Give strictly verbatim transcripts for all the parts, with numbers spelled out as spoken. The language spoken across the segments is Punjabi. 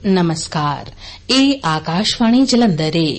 नमस्कार, ਇਹ ਆਕਾਸ਼ਵਾਣੀ ਜਲੰਧਰ ਏ।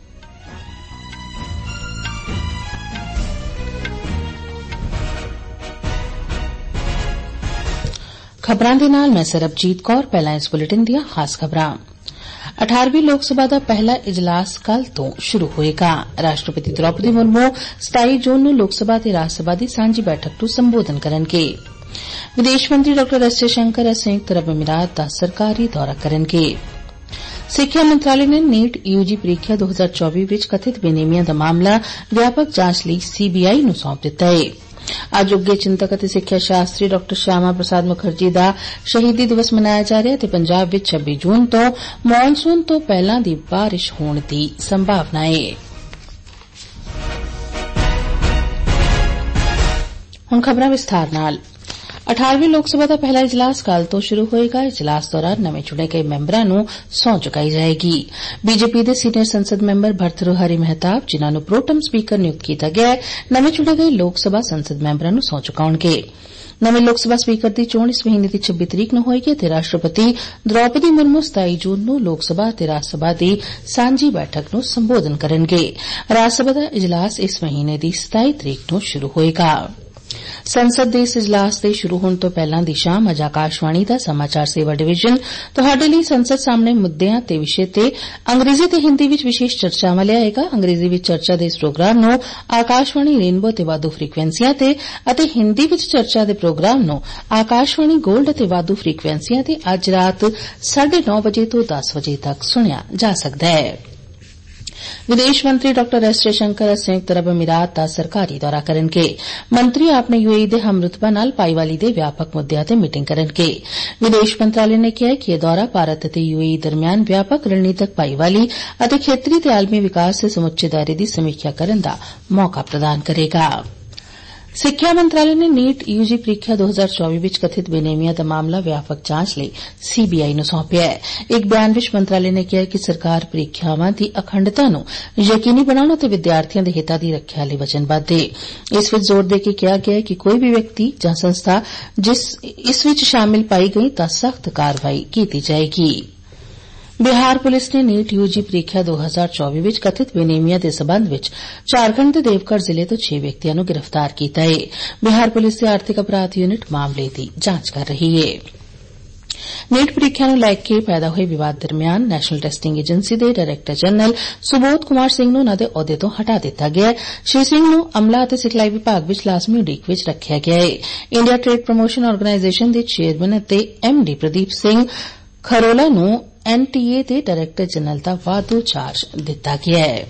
ਖਬਰਾਂ ਦੇ ਨਾਲ ਮੈਂ ਸਰਬਜੀਤ ਕੌਰ। ਪਹਿਲਾਂ ਇਸ ਬੁਲੇਟਿਨ ਦੀਆਂ ਖਾਸ ਖਬਰਾਂ। ਅਠਾਰਵੀਂ ਲੋਕ ਸਭਾ ਦਾ ਪਹਿਲਾ ਇਜਲਾਸ ਕੱਲ੍ਹ ਤੋਂ ਸ਼ੁਰੂ ਹੋਏਗਾ। ਰਾਸ਼ਟਰਪਤੀ ਦ੍ਰੌਪਦੀ ਮੁਰਮੂ ਸਤਾਈ ਜੂਨ ਨੂੰ ਲੋਕ ਸਭਾ ਤੇ ਰਾਜ ਸਭਾ ਦੀ ਸਾਂਝੀ ਬੈਠਕ ਨੂੰ ਸੰਬੋਧਨ ਕਰਨਗੇ। ਵਿਦੇਸ਼ ਮੰਤਰੀ ਡਾ ਐਸ ਜੈਸ਼ੰਕਰ ਸੰਯੁਕਤ ਅਰਬ ਅਮੀਰਾਤ ਦਾ ਸਰਕਾਰੀ ਦੌਰਾ ਕਰਨਗੇ। ਸਿੱਖਿਆ ਮੰਤਰਾਲੇ ਨੇ ਨੀਟ ਯੂਜੀ ਪ੍ਰੀਖਿਆ ਦੋ ਹਜ਼ਾਰ ਚੌਵੀ ਵਿੱਚ ਕਥਿਤ ਬੇਨੇਮੀਆਂ ਦਾ ਮਾਮਲਾ ਵਿਆਪਕ ਜਾਂਚ ਲਈ ਸੀਬੀਆਈ ਨੂੰ ਸੌਂਪ ਦਿੱਤਾ ਏ। ਅੱਜ ਉੱਘੇ ਚਿੰਤਕ ਅਤੇ ਸਿੱਖਿਆ ਸ਼ਾਸਤਰੀ ਡਾ ਸ਼ਿਆਮਾ ਪ੍ਰਸਾਦ ਮੁਖਰਜੀ ਦਾ ਸ਼ਹੀਦੀ ਦਿਵਸ ਮਨਾਇਆ ਜਾ ਰਿਹਾ ਅਤੇ ਪੰਜਾਬ ਵਿੱਚ ਛੱਬੀ ਜੂਨ ਤੋਂ ਮੌਨਸੂਨ ਤੋਂ ਪਹਿਲਾਂ ਦੀ ਬਾਰਿਸ਼ ਹੋਣ ਦੀ ਸੰਭਾਵਨਾ ਏ। ਹੁਣ ਖਬਰਾਂ ਵਿਸਥਾਰ ਨਾਲ। ਅਠਾਰਵੀਂ ਲੋਕ ਸਭਾ ਦਾ ਪਹਿਲਾ ਇਜਲਾਸ ਕੱਲ੍ਹ ਤੋਂ ਸ਼ੁਰੂ ਹੋਏਗਾ। ਇਜਲਾਸ ਦੌਰਾਨ ਨਵੇਂ ਚੁਣੇ ਗਏ ਮੈਂਬਰਾਂ ਨੂੰ ਸਹੁੰ ਚੁਕਾਈ ਜਾਏਗੀ। ਬੀਜੇਪੀ ਦੇ ਸੀਨੀਅਰ ਸੰਸਦ ਮੈਂਬਰ ਭਰਤਰੁਹਾਰੀ ਮਹਿਤਾਬ, ਜਿਨ੍ਹਾਂ ਨੂੰ ਪ੍ਰੋਟਮ ਸਪੀਕਰ ਨਿਯੁਕਤ ਕੀਤਾ ਗਿਆ ਹੈ, ਨਵੇਂ ਚੁਣੇ ਗਏ ਲੋਕ ਸਭਾ ਸੰਸਦ ਮੈਂਬਰਾਂ ਨੂੰ ਸਹੁੰ ਚੁਕਾਉਣਗੇ। ਨਵੇਂ ਲੋਕ ਸਭਾ ਸਪੀਕਰ ਦੀ ਚੋਣ ਇਸ ਮਹੀਨੇ ਦੀ ਛੱਬੀ ਤਰੀਕ ਨੂੰ ਹੋਏਗੀ ਅਤੇ ਰਾਸ਼ਟਰਪਤੀ ਦ੍ਰੌਪਦੀ ਮੁਰਮੂ ਸਤਾਈ ਜੂਨ ਨੂੰ ਲੋਕ ਸਭਾ ਅਤੇ ਰਾਜ ਸਭਾ ਦੀ ਸਾਂਝੀ ਬੈਠਕ ਨੂੰ ਸੰਬੋਧਨ ਕਰਨਗੇ। ਰਾਜ ਸਭਾ ਦਾ ਇਜਲਾਸ ਇਸ ਮਹੀਨੇ ਦੀ ਸਤਾਈ ਤਰੀਕ ਨੂੰ ਸ਼ੁਰੂ ਹੋਏਗਾ। ਸੰਸਦ ਦੇ ਇਸ ਇਜਲਾਸ ਦੇ ਸ਼ੁਰੂ ਹੋਣ ਤੋਂ ਪਹਿਲਾਂ ਦੀ ਸ਼ਾਮ ਅੱਜ ਆਕਾਸ਼ਵਾਣੀ ਦਾ ਸਮਾਚਾਰ ਸੇਵਾ ਡਿਵੀਜ਼ਨ ਤੁਹਾਡੇ ਲਈ ਸੰਸਦ ਸਾਹਮਣੇ ਮੁੱਦਿਆਂ ਤੇ ਵਿਸ਼ੇ ਤੇ ਅੰਗਰੇਜ਼ੀ ਤੇ ਹਿੰਦੀ ਵਿੱਚ ਵਿਸ਼ੇਸ਼ ਚਰਚਾਵਾਂ ਲਿਆਏਗਾ। ਅੰਗਰੇਜ਼ੀ ਵਿੱਚ ਚਰਚਾ ਦੇ ਇਸ ਪ੍ਰੋਗਰਾਮ ਨੂੰ ਆਕਾਸ਼ਵਾਣੀ ਰੇਨਬੋ ਤੇ ਵਾਧੂ ਫ੍ਰੀਕੁਐਂਸੀਆਂ ਤੇ ਅਤੇ ਹਿੰਦੀ ਵਿੱਚ ਚਰਚਾ ਦੇ ਪ੍ਰੋਗਰਾਮ ਨੂੰ ਆਕਾਸ਼ਵਾਣੀ ਗੋਲਡ ਅਤੇ ਵਾਧੂ ਫ੍ਰੀਕੁਐਂਸੀਆਂ ਤੇ ਅੱਜ ਰਾਤ ਸਾਢੇ ਨੌ ਵਜੇ ਤੋਂ ਦਸ ਵਜੇ ਤੱਕ ਸੁਣਿਆ ਜਾ ਸਕਦਾ ਹੈ। ਵਿਦੇਸ਼ ਮੰਤਰੀ ਡਾ ਐਸ ਜੈਸ਼ੰਕਰ ਸੰਯੁਕਤ ਅਰਬ ਅਮੀਰਾਤ ਦਾ ਸਰਕਾਰੀ ਦੌਰਾ ਕਰਨਗੇ। ਮੰਤਰੀ ਆਪਣੇ ਯੂਏਈ ਦੇ ਹਮਰੁਤਬਾ ਨਾਲ ਭਾਈਵਾਲੀ ਦੇ ਵਿਆਪਕ ਮੁੱਦਿਆਂ ਤੇ ਮੀਟਿੰਗ ਕਰਨਗੇ। ਵਿਦੇਸ਼ ਮੰਤਰਾਲੇ ਨੇ ਕਿਹਾ ਕਿ ਇਹ ਦੌਰਾ ਭਾਰਤ ਅਤੇ ਯੂਏਈ ਦਰਮਿਆਨ ਵਿਆਪਕ ਰਣਨੀਤਕ ਭਾਈਵਾਲੀ ਅਤੇ ਖੇਤਰੀ ਤੇ ਆਲਮੀ ਵਿਕਾਸ ਦੇ ਸਮੁੱਚੇ ਦਾਇਰੇ ਦੀ ਸਮੀਖਿਆ ਕਰਨ ਦਾ ਮੌਕਾ ਪ੍ਰਦਾਨ ਕਰੇਗਾ। ਸਿੱਖਿਆ ਮੰਤਰਾਲੇ ਨੇ ਨੀਟ ਯੂਜੀ ਪ੍ਰੀਖਿਆ ਦੋ ਹਜ਼ਾਰ ਚੌਵੀ ਵਿੱਚ ਕਥਿਤ ਬੇਨੇਮੀਆਂ ਦਾ ਮਾਮਲਾ ਵਿਆਪਕ ਜਾਂਚ ਲਈ ਸੀਬੀਆਈ ਨੂੰ ਸੌਂਪਿਆ ਹੈ। ਇੱਕ ਬਿਆਨ ਵਿੱਚ ਮੰਤਰਾਲੇ ਨੇ ਕਿਹਾ ਕਿ ਸਰਕਾਰ ਪ੍ਰੀਖਿਆਵਾਂ ਦੀ ਅਖੰਡਤਾ ਨੂੰ ਯਕੀਨੀ ਬਣਾਉਣ ਅਤੇ ਵਿਦਿਆਰਥੀਆਂ ਦੇ ਹਿੱਤਾਂ ਦੀ ਰੱਖਿਆ ਲਈ ਵਚਨਬੱਧ ਹੈ। ਇਸ ਵਿੱਚ ਜ਼ੋਰ ਦੇ ਕੇ ਕਿਹਾ ਗਿਆ ਹੈ ਕਿ ਕੋਈ ਵੀ ਵਿਅਕਤੀ ਜਾਂ ਸੰਸਥਾ ਜਿਸ ਇਸ ਵਿੱਚ ਸ਼ਾਮਿਲ ਪਾਈ ਗਈ ਤਾਂ ਸਖਤ ਕਾਰਵਾਈ ਕੀਤੀ ਜਾਏਗੀ। ਬਿਹਾਰ ਪੁਲਿਸ ਨੇ ਨੀਟ ਯੂਜੀ ਪ੍ਰੀਖਿਆ ਦੋ ਹਜ਼ਾਰ ਚੌਵੀ ਵਿੱਚ ਕਥਿਤ ਬੇਨੇਮੀਆਂ ਦੇ ਸਬੰਧ ਵਿੱਚ ਝਾਰਖੰਡ ਦੇ ਦੇਵਘਰ ਜ਼ਿਲ੍ਹੇ ਤੋਂ ਛੇ ਵਿਅਕਤੀਆਂ ਨੂੰ ਗ੍ਰਿਫਤਾਰ ਕੀਤਾ ਹੈ। ਬਿਹਾਰ ਪੁਲਿਸ ਦੀ ਆਰਥਿਕ ਅਪਰਾਧ ਯੂਨਿਟ ਮਾਮਲੇ ਦੀ ਜਾਂਚ ਕਰ ਰਹੀ ਹੈ। ਨੀਟ ਪ੍ਰੀਖਿਆ ਨੂੰ ਲੈ ਕੇ ਪੈਦਾ ਹੋਏ ਵਿਵਾਦ ਦਰਮਿਆਨ ਨੈਸ਼ਨਲ ਟੈਸਟਿੰਗ ਏਜੰਸੀ ਦੇ ਡਾਇਰੈਕਟਰ ਜਨਰਲ ਸੁਬੋਧ ਕੁਮਾਰ ਸਿੰਘ ਨੂੰ ਉਨ੍ਹਾਂ ਦੇ ਅਹੁਦੇ ਤੋਂ ਹਟਾ ਦਿੱਤਾ ਗਿਆ ਹੈ। ਸ਼੍ਰੀ ਸਿੰਘ ਨੂੰ ਅਮਲਾ ਅਤੇ ਸਿਖਲਾਈ ਵਿਭਾਗ ਵਿੱਚ ਲਾਜ਼ਮੀ ਉਡੀਕ ਵਿੱਚ ਰੱਖਿਆ ਗਿਆ ਹੈ। ਇੰਡੀਆ ਟ੍ਰੇਡ ਪ੍ਰਮੋਸ਼ਨ ਆਰਗੇਨਾਈਜੇਸ਼ਨ ਦੇ ਚੇਅਰਮੈਨ ਅਤੇ ਐਮਡੀ ਪ੍ਰਦੀਪ ਸਿੰਘ ਖਰੋਲਾ ਨੂੰ ਐਨਟੀਏ ਦੇ ਡਾਇਰੈਕਟਰ ਜਨਰਲ ਦਾ ਵਾਧੂ ਚਾਰਜ ਦਿੱਤਾ ਗਿਆ ਹੈ।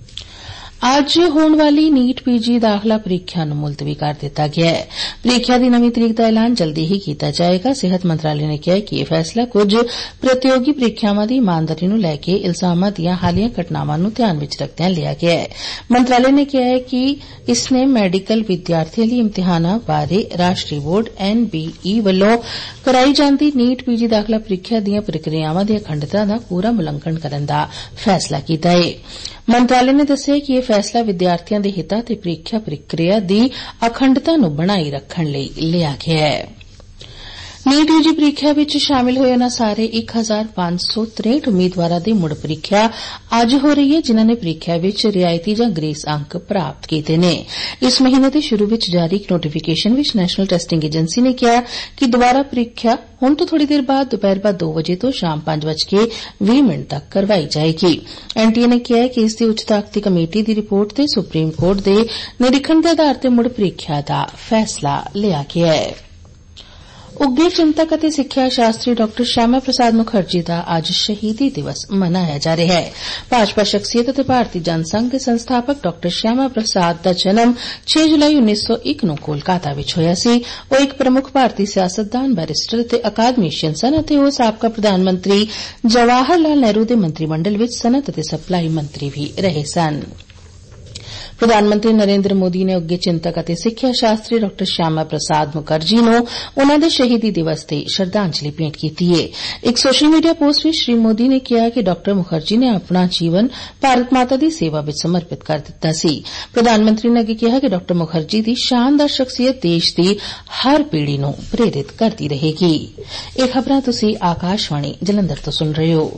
ਅੱਜ ਹੋਣ ਵਾਲੀ ਨੀਟ ਪੀਜੀ ਦਾਖਲਾ ਪ੍ਰੀਖਿਆ ਨੂੰ ਮੁਲਤਵੀ ਕਰ ਦਿੱਤਾ ਗਿਆ ਹੈ। ਪ੍ਰੀਖਿਆ ਦੀ ਨਵੀਂ ਤਰੀਕ ਦਾ ਐਲਾਨ ਜਲਦੀ ਹੀ ਕੀਤਾ ਜਾਏਗਾ। ਸਿਹਤ ਮੰਤਰਾਲੇ ਨੇ ਕਿਹਾ ਕਿ ਇਹ ਫੈਸਲਾ ਕੁਝ ਪ੍ਰਤੀਯੋਗੀ ਪ੍ਰੀਖਿਆਵਾਂ ਦੀ ਇਮਾਨਦਾਰੀ ਨੂੰ ਲੈ ਕੇ ਇਲਜ਼ਾਮਾਂ ਦੀਆਂ ਹਾਲੀਆ ਘਟਨਾਵਾਂ ਨੂੰ ਧਿਆਨ ਵਿੱਚ ਰੱਖਦਿਆਂ ਲਿਆ ਗਿਆ ਹੈ। ਮੰਤਰਾਲੇ ਨੇ ਕਿਹਾ ਹੈ ਕਿ ਇਸ ਨੇ ਮੈਡੀਕਲ ਵਿਦਿਆਰਥੀਆਂ ਲਈ ਇਮਤਿਹਾਨਾਂ ਬਾਰੇ ਰਾਸ਼ਟਰੀ ਬੋਰਡ ਐਨਬੀਈ ਵੱਲੋਂ ਕਰਾਈ ਜਾਂਦੀ ਨੀਟ ਪੀਜੀ ਦਾਖਲਾ ਪ੍ਰੀਖਿਆ ਦੀਆਂ ਪ੍ਰਕਿਰਿਆਵਾਂ ਦੀ ਅਖੰਡਤਾ ਦਾ ਪੂਰਾ ਮੁਲੰਕਣ ਕਰਨ ਦਾ ਫੈਸਲਾ ਕੀਤਾ ਹੈ। ਮੰਤਰਾਲੇ ਨੇ ਦੱਸਿਆ ਕਿ ਇਹ ਫੈਸਲਾ ਵਿਦਿਆਰਥੀਆਂ ਦੇ ਹਿੱਤਾਂ ਤੇ ਪ੍ਰੀਖਿਆ ਪ੍ਰਕਿਰਿਆ ਦੀ ਅਖੰਡਤਾ ਨੂੰ ਬਣਾਈ ਰੱਖਣ ਲਈ ਲਿਆ ਗਿਆ ਹੈ। ਨੀਟ ਯੂਜੀ ਪ੍ਰੀਖਿਆ ਵਿੱਚ ਸ਼ਾਮਿਲ ਹੋਏ ਉਨ੍ਹਾਂ ਸਾਰੇ ਇੱਕ ਹਜ਼ਾਰ ਪੰਜ ਸੌ ਤਰੇਹਠ ਉਮੀਦਵਾਰਾਂ ਦੀ ਮੁੜ ਪ੍ਰੀਖਿਆ ਅੱਜ ਹੋ ਰਹੀ ਹੈ, ਜਿਨ੍ਹਾਂ ਨੇ ਪ੍ਰੀਖਿਆ ਵਿੱਚ ਰਿਆਇਤੀ ਜਾਂ ਗ੍ਰੇਸ ਅੰਕ ਪ੍ਰਾਪਤ ਕੀਤੇ ਨੇ। ਇਸ ਮਹੀਨੇ ਦੇ ਸ਼ੁਰੂ ਵਿੱਚ ਜਾਰੀ ਇੱਕ ਨੋਟੀਫਿਕੇਸ਼ਨ ਵਿੱਚ ਨੈਸ਼ਨਲ ਟੈਸਟਿੰਗ ਏਜੰਸੀ ਨੇ ਕਿਹਾ ਕਿ ਦੁਬਾਰਾ ਪ੍ਰੀਖਿਆ ਹੁਣ ਤੋਂ ਥੋੜੀ ਦੇਰ ਬਾਅਦ ਦੁਪਹਿਰ ਬਾਅਦ ਦੋ ਵਜੇ ਤੋਂ ਸ਼ਾਮ ਪੰਜ ਵੱਜ ਕੇ ਵੀਹ ਮਿੰਟ ਤੱਕ ਕਰਵਾਈ ਜਾਏਗੀ। ਐਨਟੀਏ ਨੇ ਕਿਹਾ ਕਿ ਇਸ ਦੀ ਉੱਚ ਤਾਕਤੀ ਕਮੇਟੀ ਦੀ ਰਿਪੋਰਟ ਤੇ ਸੁਪਰੀਮ ਕੋਰਟ ਦੇ ਨਿਰੀਖਣ ਦੇ ਆਧਾਰ ਤੇ ਮੁੜ ਪ੍ਰੀਖਿਆ ਦਾ ਫੈਸਲਾ ਲਿਆ ਗਿਆ ਹੈ। ਉੱਘੇ ਚਿੰਤਕ ਅਤੇ ਸਿੱਖਿਆ ਸ਼ਾਸਤਰੀ ਡਾ ਸ਼ਿਆਮਾ ਪ੍ਰਸਾਦ ਮੁਖਰਜੀ ਦਾ ਅੱਜ ਸ਼ਹੀਦੀ ਦਿਵਸ ਮਨਾਇਆ ਜਾ ਰਿਹਾ ਹੈ। ਭਾਜਪਾ ਸ਼ਖਸੀਅਤ ਅਤੇ ਭਾਰਤੀ ਜਨਸੰਘ ਦੇ ਸੰਸਥਾਪਕ ਡਾ ਸ਼ਿਆਮਾ ਪ੍ਰਸਾਦ ਦਾ ਜਨਮ ਛੇ ਜੁਲਾਈ ਉੱਨੀ ਸੌ ਇੱਕ ਨੂੰ ਕੋਲਕਾਤਾ ਵਿੱਚ ਹੋਇਆ ਸੀ। ਉਹ ਇੱਕ ਪ੍ਰਮੁੱਖ ਭਾਰਤੀ ਸਿਆਸਤਦਾਨ, ਬੈਰਿਸਟਰ ਅਤੇ ਅਕਾਦਮੀਸ਼ੀਅਨ ਸਨ ਅਤੇ ਉਹ ਸਾਬਕਾ ਪ੍ਰਧਾਨ ਮੰਤਰੀ ਜਵਾਹਰ ਲਾਲ ਨਹਿਰੂ ਦੇ ਮੰਤਰੀ ਮੰਡਲ ਵਿੱਚ ਸਨਅਤ ਅਤੇ ਸਪਲਾਈ ਮੰਤਰੀ ਵੀ ਰਹੇ ਸਨ। प्रधानमंत्री नरेंद्र मोदी ने उगे चिंतक ਅਤੇ ਸਿੱਖਿਆ ਸ਼ਾਸਤਰੀ ਡਾ ਸ਼ਿਆਮਾ ਪ੍ਰਸਾਦ ਮੁਖਰਜੀ ਨੂੰ ਉਨ੍ਹਾਂ ਦੇ ਸ਼ਹੀਦੀ ਦਿਵਸ ਤੇ ਸ਼ਰਧਾਂਜਲੀ ਭੇਂਟ ਕੀਤੀ ਹੈ। ਇੱਕ ਸੋਸ਼ਲ ਮੀਡੀਆ ਪੋਸਟ ਵਿੱਚ ਸ਼੍ਰੀ ਮੋਦੀ ਨੇ ਕਿਹਾ ਕਿ ਡਾ ਮੁਖਰਜੀ ਨੇ ਆਪਣਾ ਜੀਵਨ ਭਾਰਤ ਮਾਤਾ ਦੀ ਸੇਵਾ ਵਿੱਚ ਸਮਰਪਿਤ ਕਰ ਦਿੱਤਾ ਸੀ। ਪ੍ਰਧਾਨ ਮੰਤਰੀ ਨੇ ਅੱਗੇ ਕਿਹਾ ਕਿ ਡਾ ਮੁਖਰਜੀ ਦੀ ਸ਼ਾਨਦਾਰ ਸ਼ਖਸੀਅਤ ਦੇਸ਼ ਦੀ ਹਰ ਪੀੜ੍ਹੀ ਨੂੰ ਪ੍ਰੇਰਿਤ ਕਰਦੀ ਰਹੇਗੀ। ਇਹ ਖਬਰਾਂ ਤੁਸੀਂ ਆਕਾਸ਼ਵਾਣੀ ਜਲੰਧਰ ਤੋਂ ਸੁਣ ਰਹੇ ਹੋ।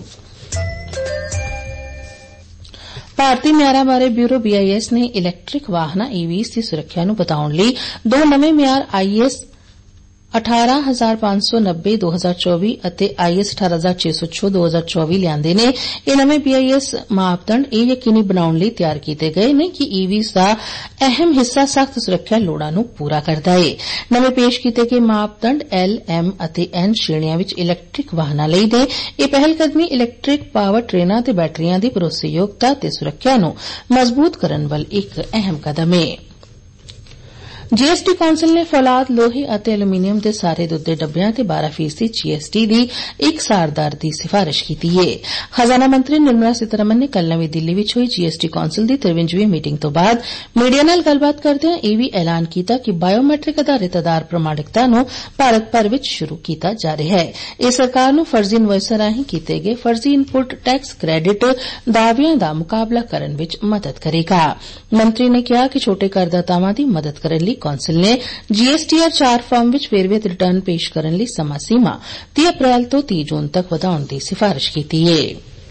ਭਾਰਤੀ ਮਿਆਰਾਂ ਬਾਰੇ ਬਿਊਰੋ ਬੀ ਆਈ ਐਸ ਨੇ ਇਲੈਕਟ੍ਰਿਕ ਵਾਹਨਾਂ ਈ ਵੀਜ਼ ਦੀ ਸੁਰੱਖਿਆ ਨੂੰ ਵਧਾਉਣ ਲਈ ਦੋ ਨਵੇਂ ਮਿਆਰ ਆਈ ਐਸ ਅਠਾਰਾਂ ਹਜ਼ਾਰ ਪੰਜ ਸੌ ਨੱਬੇ ਦੋ ਹਜ਼ਾਰ ਚੌਵੀ ਅਤੇ ਆਈ ਐਸ ਅਠਾਰਾਂ ਹਜ਼ਾਰ ਛੇ ਸੌ ਛੇ ਦੋ ਹਜ਼ਾਰ ਚੌਵੀ ਲਿਆਂਦੇ ਨੇ। ਇਹ ਨਵੇਂ ਬੀ ਆਈ ਐਸ ਮਾਪਦੰਡ ਇਹ ਯਕੀਨੀ ਬਣਾਉਣ ਲਈ ਤਿਆਰ ਕੀਤੇ ਗਏ ਨੇ ਕਿ ਈ ਵੀਜ਼ ਦਾ ਅਹਿਮ ਹਿੱਸਾ ਸਖਤ ਸੁਰੱਖਿਆ ਲੋੜਾਂ ਨੂੰ ਪੂਰਾ ਕਰਦਾ ਹੈ। ਨਵੇਂ ਪੇਸ਼ ਕੀਤੇ ਗਏ ਮਾਪਦੰਡ ਐਲ, ਐਮ ਅਤੇ ਐਨ ਸ਼੍ਰੇਣੀਆਂ ਵਿੱਚ ਇਲੈਕਟ੍ਰਿਕ ਵਾਹਨਾਂ ਲਈ ਨੇ। ਇਹ ਪਹਿਲਕਦਮੀ ਇਲੈਕਟ੍ਰਿਕ ਪਾਵਰ ਟ੍ਰੇਨਾਂ ਤੇ ਬੈਟਰੀਆਂ ਦੀ ਭਰੋਸੇਯੋਗਤਾ ਤੇ ਸੁਰੱਖਿਆ ਨੂੰ ਮਜ਼ਬੂਤ ਕਰਨ ਵੱਲ ਇੱਕ ਅਹਿਮ ਕਦਮ ਹੈ। ਜੀ ਐਸ ਟੀ ਕੌਂਸਲ ਨੇ ਫੌਲਾਦ, ਲੋਹੇ ਅਤੇ ਐਲੂਮੀਨੀਅਮ ਦੇ ਸਾਰੇ ਦੁੱਧ ਦੇ ਡੱਬਿਆਂ ਤੇ ਬਾਰਾਂ ਫੀਸਦੀ ਜੀ ਐਸ ਟੀ ਦੀ ਇਕਸਾਰ ਦਰ ਦੀ ਸਿਫਾਰਿਸ਼ ਕੀਤੀ ਹੈ। ਖਜ਼ਾਨਾ ਮੰਤਰੀ ਨਿਰਮਲਾ ਸੀਤਾਰਮਨ ਨੇ ਕੱਲ੍ਹ ਨਵੀਂ ਦਿੱਲੀ ਵਿੱਚ ਹੋਈ ਜੀ ਐਸ ਟੀ ਕੌਂਸਲ ਦੀ ਤਿਰਵੰਜਵੀਂ ਮੀਟਿੰਗ ਤੋਂ ਬਾਅਦ ਮੀਡੀਆ ਨਾਲ ਗੱਲਬਾਤ ਕਰਦਿਆਂ ਇਹ ਵੀ ਐਲਾਨ ਕੀਤਾ ਕਿ ਬਾਇਓਮੈਟ੍ਰਿਕ ਆਧਾਰਿਤ ਆਧਾਰ ਪ੍ਰਮਾਣਿਕਤਾ ਨੂੰ ਭਾਰਤ ਭਰ ਵਿੱਚ ਸ਼ੁਰੂ ਕੀਤਾ ਜਾ ਰਿਹਾ ਹੈ। ਇਹ ਸਰਕਾਰ ਨੂੰ ਫਰਜ਼ੀ ਇਨਵੌਇਸਾਂ ਰਾਹੀਂ ਕੀਤੇ ਗਏ ਫਰਜ਼ੀ ਇਨਪੁਟ ਟੈਕਸ ਕ੍ਰੈਡਿਟ ਦਾਅਵਿਆਂ ਦਾ ਮੁਕਾਬਲਾ ਕਰਨ ਵਿੱਚ ਮਦਦ ਕਰੇਗਾ। ਮੰਤਰੀ ਨੇ ਕਿਹਾ ਕਿ ਛੋਟੇ ਕਰਦਾਤਾਵਾਂ ਦੀ ਮਦਦ ਕਰਨ ਲਈ ਕੌਂਸਲ ਨੇ ਜੀ ਐਸ ਟੀ ਆਰ ਚਾਰ ਫਾਰਮ ਵਿੱਚ ਵੇਰਵੇ ਅਤੇ ਰਿਟਰਨ ਪੇਸ਼ ਕਰਨ ਲਈ ਸਮਾਂ ਸੀਮਾ ਤੀਹ ਅਪ੍ਰੈਲ ਤੋਂ ਤੀਹ ਜੂਨ ਤੱਕ ਵਧਾਉਣ ਦੀ ਸਿਫਾਰਿਸ਼ ਕੀਤੀ ਹੈ।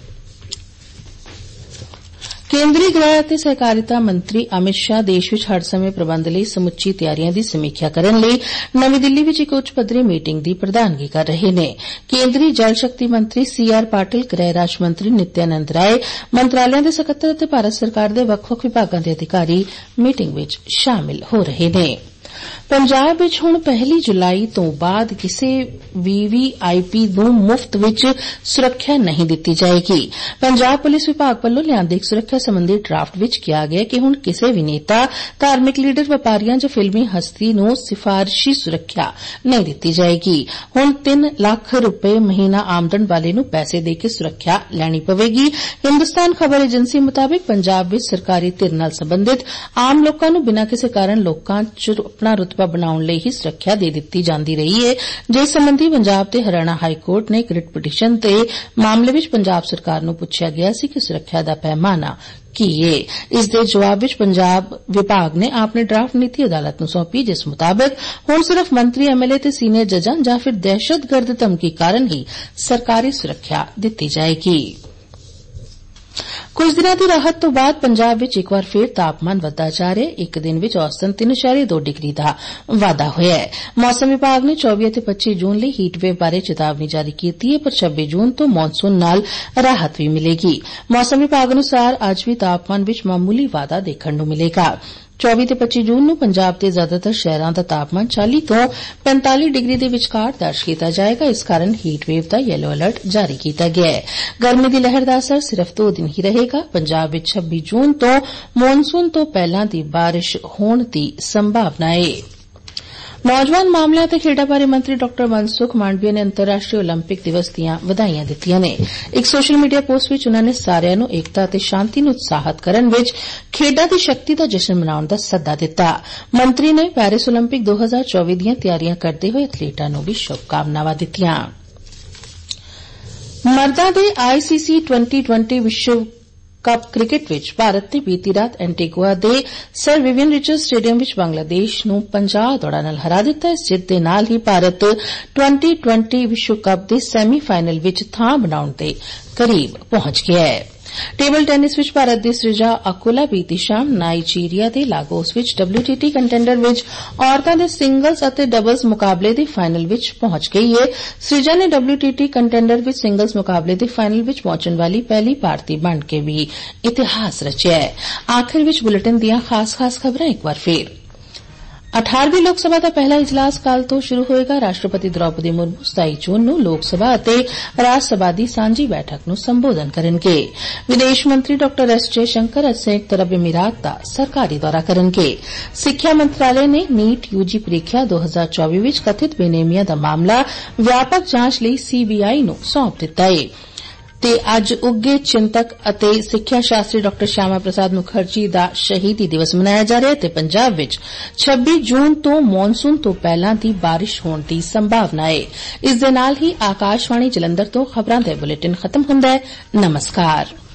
ਕੇਂਦਰੀ ਗ੍ਰਹਿ ਅਤੇ ਸਹਿਕਾਰਿਤਾ ਮੰਤਰੀ ਅਮਿਤ ਸ਼ਾਹ ਦੇਸ਼ ਵਿੱਚ ਹੜ੍ਹ ਸਮੇਂ ਪ੍ਰਬੰਧ ਲਈ ਸਮੁੱਚੀ ਤਿਆਰੀਆਂ ਦੀ ਸਮੀਖਿਆ ਕਰਨ ਲਈ ਨਵੀਂ ਦਿੱਲੀ ਵਿੱਚ ਇੱਕ ਉੱਚ ਪੱਧਰੀ ਮੀਟਿੰਗ ਦੀ ਪ੍ਰਧਾਨਗੀ ਕਰ ਰਹੇ ਨੇ। ਕੇਂਦਰੀ ਜਲ ਸ਼ਕਤੀ ਮੰਤਰੀ ਸੀ ਆਰ ਪਾਟਿਲ, ਗ੍ਰਹਿ ਰਾਜ ਮੰਤਰੀ ਨਿਤਿਆਨੰਦ ਰਾਏ, ਮੰਤਰਾਲਿਆਂ ਦੇ ਸਕੱਤਰ ਅਤੇ ਭਾਰਤ ਸਰਕਾਰ ਦੇ ਵੱਖ-ਵੱਖ ਵਿਭਾਗਾਂ ਦੇ ਅਧਿਕਾਰੀ ਮੀਟਿੰਗ ਵਿੱਚ ਸ਼ਾਮਿਲ ਹੋ ਰਹੇ ਨੇ। ਪੰਜਾਬ ਵਿੱਚ ਹੁਣ ਪਹਿਲੀ ਜੁਲਾਈ ਤੋਂ ਬਾਅਦ ਕਿਸੇ ਵੀ ਵੀ ਆਈ ਪੀ ਨੂੰ ਮੁਫਤ ਵਿੱਚ ਸੁਰੱਖਿਆ ਨਹੀਂ ਦਿੱਤੀ ਜਾਏਗੀ। ਪੰਜਾਬ ਪੁਲਿਸ ਵਿਭਾਗ ਵੱਲੋਂ ਲਿਆਂਦੇ ਇੱਕ ਸੁਰੱਖਿਆ ਸੰਬੰਧੀ ਡਰਾਫਟ ਵਿੱਚ ਕਿਹਾ ਗਿਆ ਕਿ ਹੁਣ ਕਿਸੇ ਵੀ ਨੇਤਾ, ਧਾਰਮਿਕ ਲੀਡਰ, ਵਪਾਰੀਆਂ ਜਾਂ ਫਿਲਮੀ ਹਸਤੀ ਨੂੰ ਸਿਫਾਰਸ਼ੀ ਸੁਰੱਖਿਆ ਨਹੀਂ ਦਿੱਤੀ ਜਾਏਗੀ। ਹੁਣ ਤਿੰਨ ਲੱਖ ਰੁਪਏ ਮਹੀਨਾ ਆਮਦਨ ਵਾਲੇ ਨੂੰ ਪੈਸੇ ਦੇ ਕੇ ਸੁਰੱਖਿਆ ਲੈਣੀ ਪਵੇਗੀ। ਹਿੰਦੁਸਤਾਨ ਖਬਰ ਏਜੰਸੀ ਮੁਤਾਬਿਕ ਪੰਜਾਬ ਵਿੱਚ ਸਰਕਾਰੀ ਧਿਰ ਨਾਲ ਸਬੰਧਿਤ ਆਮ ਲੋਕਾਂ ਨੂੰ ਬਿਨਾਂ ਕਿਸੇ ਕਾਰਨ ਲੋਕਾਂ ਚ ਆਪਣਾ ਰੁਤਬਾ ਬਣਾਉਣ ਲਈ ਹੀ ਸੁਰੱਖਿਆ ਦੇ ਦਿੱਤੀ ਜਾਂਦੀ ਰਹੀ ਹੈ। ਜਿਸ ਸੰਬੰਧੀ ਪੰਜਾਬ ਤੇ ਹਰਿਆਣਾ ਹਾਈ ਕੋਰਟ ਨੇ ਇੱਕ ਰਿਟ ਪਟੀਸ਼ਨ ਤੇ ਮਾਮਲੇ ਵਿੱਚ ਪੰਜਾਬ ਸਰਕਾਰ ਨੂੰ ਪੁੱਛਿਆ ਗਿਆ ਸੀ ਕਿ ਸੁਰੱਖਿਆ ਦਾ ਪੈਮਾਨਾ ਕੀ ਹੈ। ਇਸ ਦੇ ਜਵਾਬ ਵਿੱਚ ਪੰਜਾਬ ਵਿਭਾਗ ਨੇ ਆਪਣੀ ਡਰਾਫਟ ਨੀਤੀ ਅਦਾਲਤ ਨੂੰ ਸੌਂਪੀ, ਜਿਸ ਮੁਤਾਬਕ ਹੁਣ ਸਿਰਫ ਮੰਤਰੀ, ਐਮ ਐਲ ਏ ਤੇ ਸੀਨੀਅਰ ਜੱਜਾਂ ਜਾਂ ਫਿਰ ਦਹਿਸ਼ਤਗਰਦ ਧਮਕੀ ਕਾਰਨ ਹੀ ਸਰਕਾਰੀ ਸੁਰੱਖਿਆ ਦਿੱਤੀ ਜਾਏਗੀ। ਕੁਝ ਦਿਨਾਂ ਦੀ ਰਾਹਤ ਤੋਂ ਬਾਅਦ ਪੰਜਾਬ ਵਿੱਚ ਇੱਕ ਵਾਰ ਫਿਰ ਤਾਪਮਾਨ ਵਧਦਾ ਜਾ ਰਿਹਾ ਹੈ। ਇੱਕ ਦਿਨ ਵਿੱਚ ਔਸਤਨ ਤਿੰਨ ਦਸ਼ਮਲਵ ਦੋ ਡਿਗਰੀ ਦਾ ਵਾਧਾ ਹੋਇਆ ਹੈ। ਮੌਸਮ ਵਿਭਾਗ ਨੇ ਚੌਵੀ ਅਤੇ ਪੱਚੀ ਜੂਨ ਲਈ ਹੀਟ ਵੇਵ ਬਾਰੇ ਚੇਤਾਵਨੀ ਜਾਰੀ ਕੀਤੀ ਹੈ, ਪਰ ਛੱਬੀ ਜੂਨ ਤੋਂ ਮੌਨਸੂਨ ਨਾਲ ਰਾਹਤ ਵੀ ਮਿਲੇਗੀ। ਮੌਸਮ ਵਿਭਾਗ ਅਨੁਸਾਰ ਅੱਜ ਵੀ ਤਾਪਮਾਨ ਵਿੱਚ ਮਾਮੂਲੀ ਵਾਧਾ ਦੇਖਣ ਨੂੰ ਮਿਲੇਗਾ। ਚੌਵੀ ਤੇ ਪੱਚੀ ਜੂਨ ਨੂੰ ਪੰਜਾਬ ਦੇ ਜ਼ਿਆਦਾਤਰ ਸ਼ਹਿਰਾਂ ਦਾ ਤਾਪਮਾਨ ਚਾਲੀ ਤੋਂ ਪੈਂਤਾਲੀ ਡਿਗਰੀ ਦੇ ਵਿਚਕਾਰ ਦਰਜ ਕੀਤਾ ਜਾਏਗਾ। ਇਸ ਕਾਰਨ ਹੀਟ ਵੇਵ ਦਾ ਯੈਲੋ ਅਲਰਟ ਜਾਰੀ ਕੀਤਾ ਗਿਆ ਹੈ। ਗਰਮੀ ਦੀ ਲਹਿਰ ਦਾ ਅਸਰ ਸਿਰਫ ਦੋ ਦਿਨ ਹੀ ਰਹੇਗਾ। ਪੰਜਾਬ ਵਿੱਚ ਛੱਬੀ ਜੂਨ ਤੋਂ ਮੌਨਸੂਨ ਤੋਂ ਪਹਿਲਾਂ ਦੀ ਬਾਰਿਸ਼ ਹੋਣ ਦੀ ਸੰਭਾਵਨਾ ਹੈ। ਨੌਜਵਾਨ ਮਾਮਲਿਆਂ ਅਤੇ ਖੇਡਾਂ ਬਾਰੇ ਮੰਤਰੀ ਡਾ ਮਨਸੁਖ ਮਾਂਡਵੀਆ ਨੇ ਅੰਤਰਰਾਸ਼ਟਰੀ ਓਲੰਪਿਕ ਦਿਵਸ ਦੀਆਂ ਵਧਾਈਆਂ ਦਿੱਤੀਆਂ ਨੇ। ਇੱਕ ਸੋਸ਼ਲ ਮੀਡੀਆ ਪੋਸਟ ਵਿੱਚ ਉਨ੍ਹਾਂ ਨੇ ਸਾਰਿਆਂ ਨੂੰ ਏਕਤਾ ਅਤੇ ਸ਼ਾਂਤੀ ਨੂੰ ਉਤਸ਼ਾਹਿਤ ਕਰਨ ਵਿੱਚ ਖੇਡਾਂ ਦੀ ਸ਼ਕਤੀ ਦਾ ਜਸ਼ਨ ਮਨਾਉਣ ਦਾ ਸੱਦਾ ਦਿੱਤਾ। ਮੰਤਰੀ ਨੇ ਪੈਰਿਸ ਓਲੰਪਿਕ ਦੋ ਹਜ਼ਾਰ ਚੌਵੀ ਦੀਆਂ ਤਿਆਰੀਆਂ ਕਰਦੇ ਹੋਏ ਐਥਲੀਟਾਂ ਨੂੰ ਵੀ ਸ਼ੁਭਕਾਮਨਾਵਾਂ ਦਿੱਤੀਆਂ। ਮਰਦਾਂ ਦੇ I C C twenty twenty ਵਿਸ਼ਵ ਕੱਪ ਕ੍ਰਿਕਟ ਵਿੱਚ ਭਾਰਤ ਨੇ ਬੀਤੀ ਰਾਤ ਐਂਟੀਗੁਆ ਦੇ ਸਰ ਵਿਵੀਅਨ ਰਿਚਰਡ ਸਟੇਡੀਅਮ ਵਿੱਚ ਬੰਗਲਾਦੇਸ਼ ਨੂੰ ਪੰਜਾਹ ਦੌੜਾਂ ਨਾਲ ਹਰਾ ਦਿੱਤਾ। ਇਸ ਜਿੱਤ ਦੇ ਨਾਲ ਹੀ ਭਾਰਤ ਟਵੈਂਟੀ ਟਵੈਂਟੀ ਵਿਸ਼ਵ ਕੱਪ ਦੇ ਸੈਮੀ ਫਾਈਨਲ ਵਿੱਚ ਥਾਂ ਬਣਾਉਣ ਦੇ ਕਰੀਬ ਪਹੁੰਚ ਗਿਆ ਹੈ। ਟੇਬਲ ਟੈਨਿਸ ਵਿੱਚ ਭਾਰਤ ਦੀ ਸ੍ਰਿਜਾ ਅਕੁਲਾ ਬੀਤੀ ਸ਼ਾਮ ਨਾਈਜੀਰੀਆ ਦੇ ਲਾਗੋਸ ਵਿੱਚ ਡਬਲਿਊ ਟੀ ਟੀ ਕੰਟੈਂਡਰ ਵਿੱਚ ਔਰਤਾਂ ਦੇ ਸਿੰਗਲਜ਼ ਅਤੇ ਡਬਲਜ਼ ਮੁਕਾਬਲੇ ਦੇ ਫਾਈਨਲ ਵਿੱਚ ਪਹੁੰਚ ਗਈ ਹੈ। ਸ੍ਰਿਜਾ ਨੇ ਡਬਲਿਊ ਟੀ ਟੀ ਕੰਟੈਂਡਰ ਵਿੱਚ ਸਿੰਗਲਜ਼ ਮੁਕਾਬਲੇ ਦੇ ਫਾਈਨਲ ਵਿੱਚ ਪਹੁੰਚਣ ਵਾਲੀ ਪਹਿਲੀ ਭਾਰਤੀ ਬਣ ਕੇ ਵੀ ਇਤਿਹਾਸ ਰਚਿਆ ਹੈ। ਆਖਿਰ ਵਿੱਚ ਬੁਲੇਟਿਨ ਦੀਆਂ ਖਾਸ-ਖਾਸ ਖਬਰਾਂ ਇੱਕ ਵਾਰ ਫੇਰ। ਅਠਾਰਵੀਂ ਲੋਕ ਸਭਾ ਦਾ ਪਹਿਲਾ ਇਜਲਾਸ ਕੱਲ੍ਹ ਤੋਂ ਸ਼ੁਰੂ ਹੋਏਗਾ। ਰਾਸ਼ਟਰਪਤੀ ਦ੍ਰੌਪਦੀ ਮੁਰਮੂ ਸਤਾਈ ਜੂਨ ਨੂੰ ਲੋਕ ਸਭਾ ਅਤੇ ਰਾਜ ਸਭਾ ਦੀ ਸਾਂਝੀ ਬੈਠਕ ਨੂੰ ਸੰਬੋਧਨ ਕਰਨਗੇ। ਵਿਦੇਸ਼ ਮੰਤਰੀ ਡਾ ਐਸ ਜੈ ਸ਼ੰਕਰ ਅੱਜ ਸੰਯੁਕਤ ਅਰਬ ਅਮੀਰਾਤ ਦਾ ਸਰਕਾਰੀ ਦੌਰਾ ਕਰਨਗੇ। ਸਿੱਖਿਆ ਮੰਤਰਾਲੇ ਨੇ ਨੀਟ ਯੂ ਜੀ ਪ੍ਰੀਖਿਆ ਦੋ ਹਜ਼ਾਰ ਚੌਵੀ ਵਿੱਚ ਕਥਿਤ ਬੇਨੇਮੀਆਂ ਦਾ ਮਾਮਲਾ ਵਿਆਪਕ ਜਾਂਚ ਲਈ ਸੀ ਬੀ ਆਈ ਨੂੰ ਸੌਂਪ ਦਿੱਤਾ ਹੈ। ਤੇ ਅੱਜ ਉੱਘੇ ਚਿੰਤਕ ਅਤੇ ਸਿੱਖਿਆ ਸ਼ਾਸਤਰੀ ਡਾ ਸ਼ਿਆਮਾ ਪ੍ਰਸਾਦ ਮੁਖਰਜੀ ਦਾ ਸ਼ਹੀਦੀ ਦਿਵਸ ਮਨਾਇਆ ਜਾ ਰਿਹਾ ਹੈ ਤੇ ਪੰਜਾਬ ਵਿੱਚ ਛੱਬੀ ਜੂਨ ਤੋਂ ਮੌਨਸੂਨ ਤੋਂ ਪਹਿਲਾਂ ਦੀ ਬਾਰਿਸ਼ ਹੋਣ ਦੀ ਸੰਭਾਵਨਾ ਹੈ। ਇਸ ਦੇ ਨਾਲ ਹੀ ਆਕਾਸ਼ਵਾਣੀ ਜਲੰਧਰ ਤੋਂ ਖਬਰਾਂ ਦਾ ਬੁਲੇਟਿਨ ਖਤਮ ਹੁੰਦਾ ਹੈ। ਨਮਸਕਾਰ।